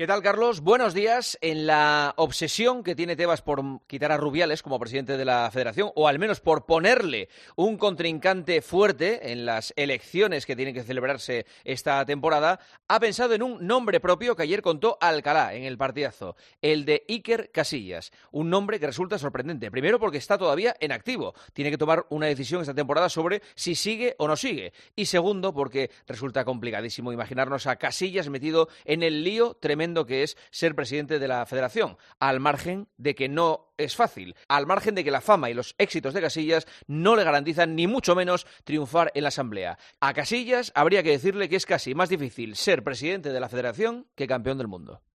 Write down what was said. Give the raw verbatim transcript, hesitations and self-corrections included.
¿Qué tal, Carlos? Buenos días. En la obsesión que tiene Tebas por quitar a Rubiales como presidente de la Federación, o al menos por ponerle un contrincante fuerte en las elecciones que tienen que celebrarse esta temporada, ha pensado en un nombre propio que ayer contó Alcalá en el partidazo, el de Iker Casillas. Un nombre que resulta sorprendente. Primero porque está todavía en activo. Tiene que tomar una decisión esta temporada sobre si sigue o no sigue. Y segundo porque resulta complicadísimo imaginarnos a Casillas metido en el lío tremendo que es ser presidente de la Federación, al margen de que no es fácil, al margen de que la fama y los éxitos de Casillas no le garantizan ni mucho menos triunfar en la Asamblea. A Casillas habría que decirle que es casi más difícil ser presidente de la Federación que campeón del mundo.